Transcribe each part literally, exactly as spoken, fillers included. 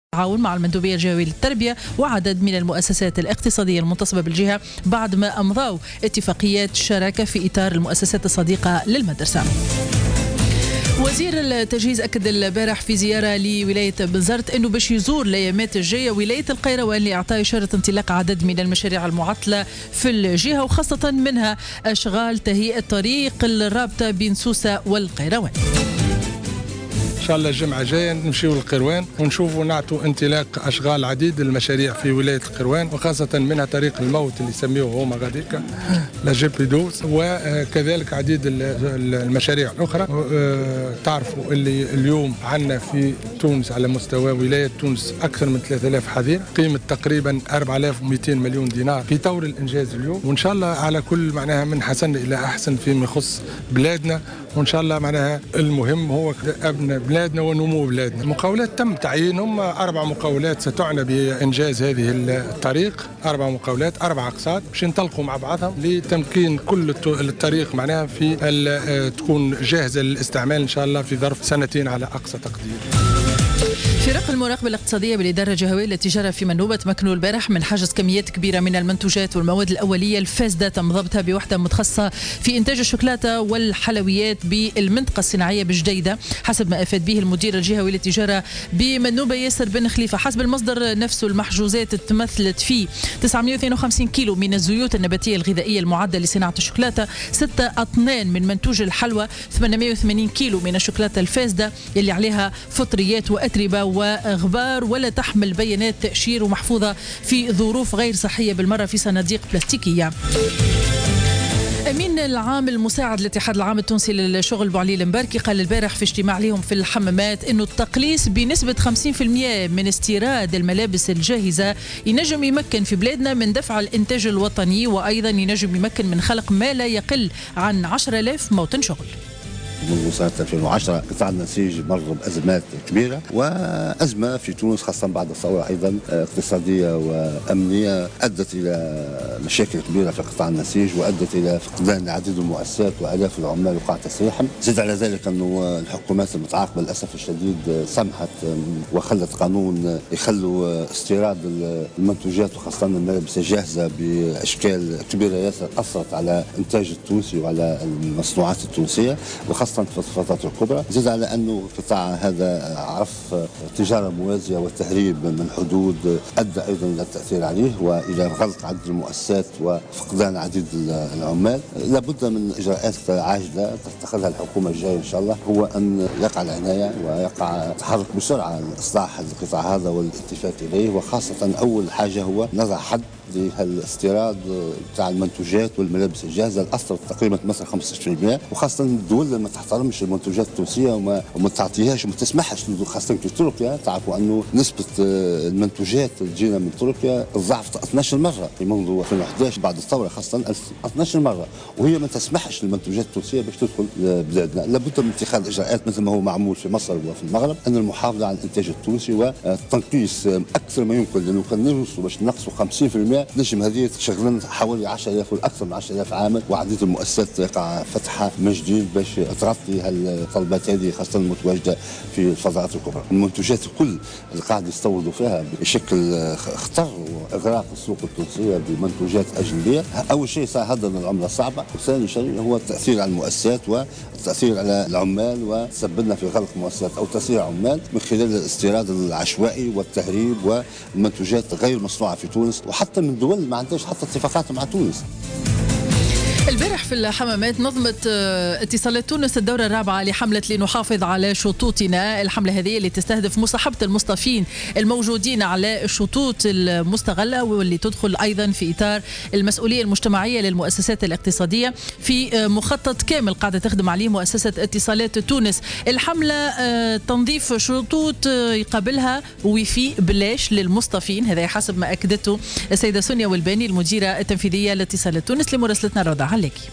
تعاون مع المندوبية الجهوية للتربية وعدد من المؤسسات الاقتصادية المنتصبة بالجهة بعد ما أمضوا اتفاقيات شراكة في إطار المؤسسات الصديقة للمدرسة. وزير التجهيز أكد البارح في زيارة لولاية بنزرت أنه باش يزور الأيامات الجاية ولاية القيروان لإعطاء إشارة انطلاق عدد من المشاريع المعطلة في الجهة، وخاصة منها أشغال تهيئة طريق الرابطة بين سوسة والقيروان. إن شاء الله الجمعة جاية نمشيو للقيروان ونشوفوا نعطوا انطلاق أشغال عديد المشاريع في ولاية القيروان، وخاصة منها طريق الموت اللي يسميوه هما غاديكا لا جي بي دوز، وكذلك عديد المشاريع الأخرى. تعرفوا اللي اليوم عندنا في تونس على مستوى ولاية تونس أكثر من ثلاثة آلاف حظيرة، قيمة تقريبا أربعة آلاف ومئتين مليون دينار في طور الإنجاز اليوم، وإن شاء الله على كل معناها من حسن إلى أحسن فيما يخص بلادنا. وإن شاء الله معناها المهم هو أبناء بلادنا ونمو بلادنا. المقاولات تم تعيينهم أربع مقاولات ستعنى بإنجاز هذه الطريق، أربع مقاولات أربع أقساط باش ينطلقوا مع بعضهم لتمكين كل الطريق معناها في تكون جاهزة للاستعمال إن شاء الله في ظرف سنتين على أقصى تقدير. فرق المراقبة الاقتصادية بالإدارة الجهوية للتجارة في منوبة تمكنوا البارح من حجز كميات كبيرة من المنتوجات والمواد الأولية الفاسدة تم ضبطها بوحدة متخصصة في إنتاج الشوكولاتة والحلويات بالمنطقة الصناعية بجديدة، حسب ما أفاد به المدير الجهوي للتجارة بمنوبة ياسر بن خليفة. حسب المصدر نفسه المحجوزات تمثلت في تسعمئة واثنين وخمسين كيلو من الزيوت النباتية الغذائية المعدة لصناعة الشوكولاتة، ستة أطنان من منتوج الحلوى، ثمانمئة وثمانين كيلو من الشوكولاتة الفاسدة اللي عليها فطريات وأتربة وغبار ولا تحمل بيانات تأشير ومحفوظة في ظروف غير صحية بالمرة في صناديق بلاستيكية. أمين العام المساعد للاتحاد العام التونسي للشغل بوعلي المباركي قال البارح في اجتماع لهم في الحمامات إنه التقليص بنسبة خمسين بالمئة من استيراد الملابس الجاهزة ينجم يمكن في بلادنا من دفع الإنتاج الوطني، وأيضا ينجم يمكن من خلق ما لا يقل عن عشرة آلاف موطن شغل. منذ سنة ألفين وعشرة قطاع النسيج مر بأزمات كبيرة، وأزمة في تونس خاصة بعد الثورة أيضا اقتصادية وأمنية أدت إلى مشاكل كبيرة في قطاع النسيج وأدت إلى فقدان العديد من المؤسسات وآلاف العمال وقع تسريحهم. زد على ذلك أنه الحكومات المتعاقبة للأسف الشديد سمحت وخلت قانون يخلوا استيراد المنتوجات وخاصة الملابس الجاهزة بأشكال كبيرة ياسر أثرت على إنتاج التونسي وعلى المصنوعات التونسية وخاصة في الفترات الكبرى. زاد على أنه القطاع هذا عرف تجارة موازية والتهريب من حدود أدى أيضا إلى التأثير عليه وإلى غلق عدد المؤسسات وفقدان عديد العمال. لابد من إجراءات عاجلة تتخذها الحكومة الجاية إن شاء الله، هو أن يقع العناية ويقع تحرك بسرعة لإصلاح القطاع هذا والالتفات إليه، وخاصة أول حاجة هو نضع حد للاستيراد بتاع المنتوجات والملابس الجاهزه الاثر تقريبا مثلا خمسة عشر بالمئة، وخاصه الدول اللي ما تحترمش المنتوجات التونسيه وما وما تعطيهاش وما تسمحش، خاصه في تركيا. تعرفوا انه نسبه المنتوجات اللي تجينا من تركيا ضعفت اثناعش مره في منذ ألفين وأحد عشر بعد الثوره، خاصه اثناعش مره، وهي ما تسمحش للمنتوجات التونسيه باش تدخل بلادنا. لابد من اتخاذ اجراءات مثل ما هو معمول في مصر وفي المغرب، ان المحافظه على الانتاج التونسي وتنقيص اكثر ما يمكن، لانه كان نوصلوا باش نقصوا خمسين بالمئة نجم هذه تشغلنا حوالي عشرة آلاف واكثر من عشرة آلاف عامل، وعديد المؤسسات يقع فتحها من جديد باش تغطي هالطلبات هذه خاصه المتواجده في الفضاءات الكبرى. المنتوجات الكل اللي قاعد يستوردوا فيها بشكل خطر واغراق السوق التونسيه بمنتوجات اجنبيه. اول شيء هذا العمله صعبه، وثاني شيء هو التاثير على المؤسسات والتاثير على العمال، وتسببنا في غلق مؤسسات او تسريع عمال من خلال الاستيراد العشوائي والتهريب والمنتوجات غير مصنوعه في تونس، وحتى من دول ما عندهاش حتى اتفاقات مع تونس. البارح في الحمامات نظمت اتصالات تونس الدورة الرابعة لحملة لنحافظ على شطوطنا. الحملة هذه اللي تستهدف مصاحبة المصطفين الموجودين على الشطوط المستغلة، واللي تدخل أيضا في إطار المسؤولية المجتمعية للمؤسسات الاقتصادية في مخطط كامل قاعدة تخدم عليه مؤسسة اتصالات تونس. الحملة تنظيف شطوط يقابلها ويفي بلاش للمصطفين، هذا حسب ما أكدته السيدة سونيا والباني المديرة التنفيذية لاتصالات تونس لمراسلتنا رضا عليكي.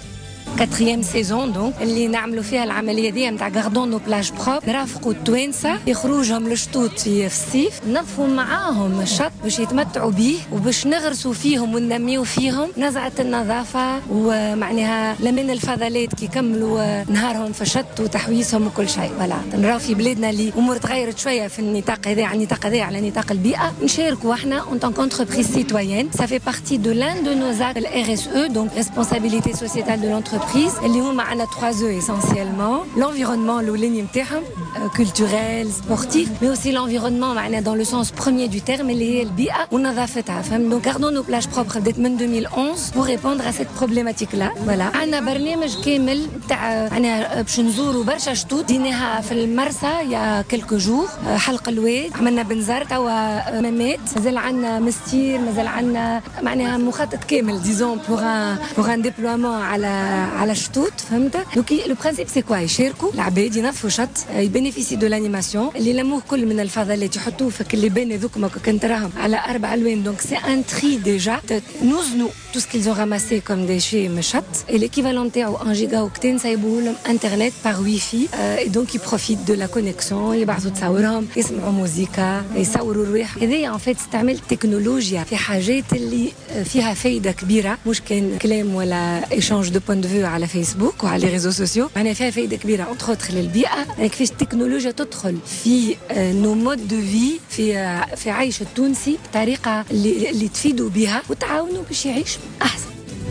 كاتريام سيزون دونك اللي نعملوا فيها العمليه دي نتاع غاردون نو بلاج بروب. نرافقوا التوانسه يخرجهم للشطوط في الصيف، نظفوا معاهم الشط باش يتمتعوا به وباش نغرسوا فيهم وننميوا فيهم نزعه النظافه ومعناها لمن الفضلات كي يكملوا نهارهم في الشط وتحويسهم وكل شيء. فوالا نراو في بلادنا اللي امور تغيرت شويه في النطاق هذا، على النطاق هذا على نطاق البيئه. نشاركوا احنا en tant qu'entreprise citoyenne. Ça fait partie de l'un de nos actes R S E, donc responsabilité sociétale de l'entreprise. اللي هما عندنا trois E essentiellement. L'environnement الاولاني نتاعهم culturel, sportif, mais aussi l'environnement معناها dans le sens premier du terme اللي هي البيئه ونظافتها. فهم donc gardons nos plages propres بدات من deux mille onze pour répondre à cette problématique là. Voilà. عندنا برنامج كامل تاع معناها باش نزوروا برشا شطوط ديناها في المرسى يا كلكو جور. حلق الواد عملنا بنزر توا ممات، مازال عندنا مستير، مازال عندنا معناها مخطط كامل ديزون بوغ ان بوغ ان ديبلويمون على على الشطوط. فهمت؟ دونك لو برانسيب سي كوا يشاركوا العباد ينظفوا شط يبينيفيسي دو لانيماسيون اللي لموه كل من الفضلات يحطوه في كل بان ذوكما كنت راهم على اربع الوان. دونك سي ان تري ديجا نوزنوا tout ce qu'ils ont ramassé comme déchets من الشط et l'équivalent تاعو un giga octane سايبوه لهم انترنت باغ وي في et donc ils profitent de la connexion. يبعثوا تصاورهم، يسمعوا موسيقى، يصوروا الرواح. هذه en fait استعمال تكنولوجيا في حاجات اللي فيها فايده كبيره، مش كان كلام ولا ايشانج دو بوين دو فيو على فيسبوك وعلى لي ريزو سوسيو. معناها فيها فايده كبيره اونتر اوتر للبيئه. كيفاش التكنولوجيا تدخل في نو مود دو في في في عيش التونسي بطريقه اللي, اللي تفيدوا بها وتعاونوا باش يعيش احسن.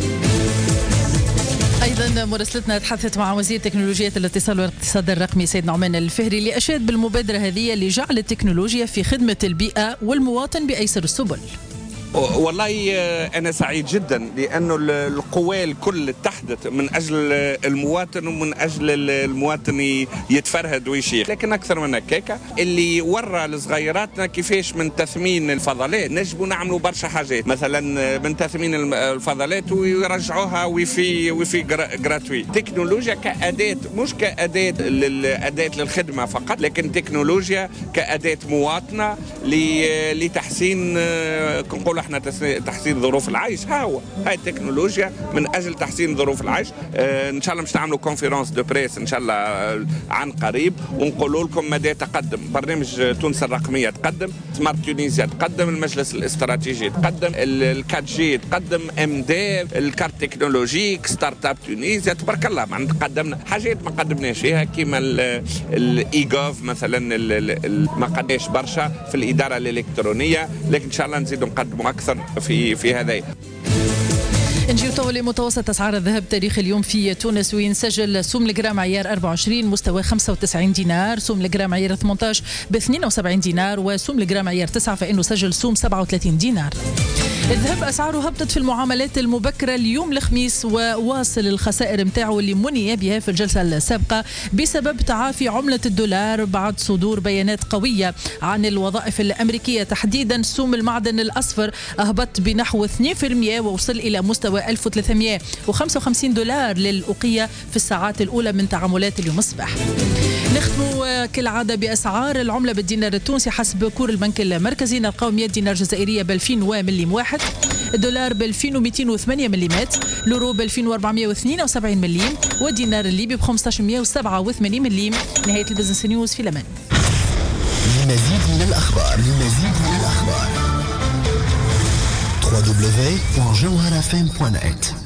أيضا مراسلتنا تحدثت مع وزير تكنولوجيا الاتصال والاقتصاد الرقمي سيد نعمان الفهري اللي أشاد بالمبادرة هذه لجعل التكنولوجيا في خدمة البيئة والمواطن بأيسر السبل. والله أنا سعيد جدا لأنه القوى الكل اتحدت من أجل المواطن ومن أجل المواطن يتفرهد ويشيخ. لكن أكثر من هكاك اللي ورى لصغيراتنا كيفاش من تثمين الفضلات نجبوا نعملوا برشا حاجات، مثلا من تثمين الفضلات ويرجعوها ويفي ويفي جراتوي. تكنولوجيا كأداة، مش كأداة أداة للخدمة فقط، لكن تكنولوجيا كأداة مواطنة لتحسين نقول احنا تحسين ظروف العيش. ها هو هاي التكنولوجيا من اجل تحسين ظروف العيش. اه ان شاء الله مش تعملوا كونفيرونس دو بريس ان شاء الله عن قريب ونقولوا لكم مدى تقدم برنامج تونس الرقميه تقدم، سمارت تونيزيا تقدم، المجلس الاستراتيجي تقدم، الكات جي تقدم، ام ديف، الكارت تكنولوجيك، ستارت اب تونيزيا، تبارك الله. معناتها تقدمنا حاجات ما قدمناش فيها كيما الاي جوف مثلا، ما قداش برشا في الاداره الالكترونيه، لكن ان شاء الله نزيدوا نقدموا أكثر في في هذا. نجيو تو لمتوسط أسعار الذهب تاريخ اليوم في تونس، وين سجل سوم الجرام عيار أربعة وعشرين مستوى خمسة وتسعين دينار، سوم الجرام عيار ثمانية عشر ب اثنين وسبعين دينار، وسوم الجرام عيار تسعة فإنه سجل سوم سبعة وثلاثين دينار. الذهب أسعاره هبطت في المعاملات المبكرة اليوم الخميس، وواصل الخسائر متاعه اللي مني بها في الجلسة السابقة بسبب تعافي عملة الدولار بعد صدور بيانات قوية عن الوظائف الأمريكية. تحديدا سوم المعدن الأصفر أهبط بنحو اثنين بالمئة ووصل إلى مستوى ألف وثلاثمئة وخمسة وخمسين دولار للأوقية في الساعات الأولى من تعاملات اليوم الصباح. نختم كالعادة بأسعار العملة بالدينار التونسي حسب كور البنك المركزي. نلقاو مئة دينار جزائرية ب ألفين ومليم واحد، الدولار ب ألفين ومئتين وثمانية مليمات، اليورو ب ألفين وأربعمئة واثنين وسبعين مليم، والدينار الليبي ب خمسة عشر مئة وسبعة وثمانين مليم. نهاية البزنس نيوز في الأمان. لمزيد من الأخبار لمزيد من الأخبار دبليو دبليو دبليو دوت جوهرة إف إم دوت نت.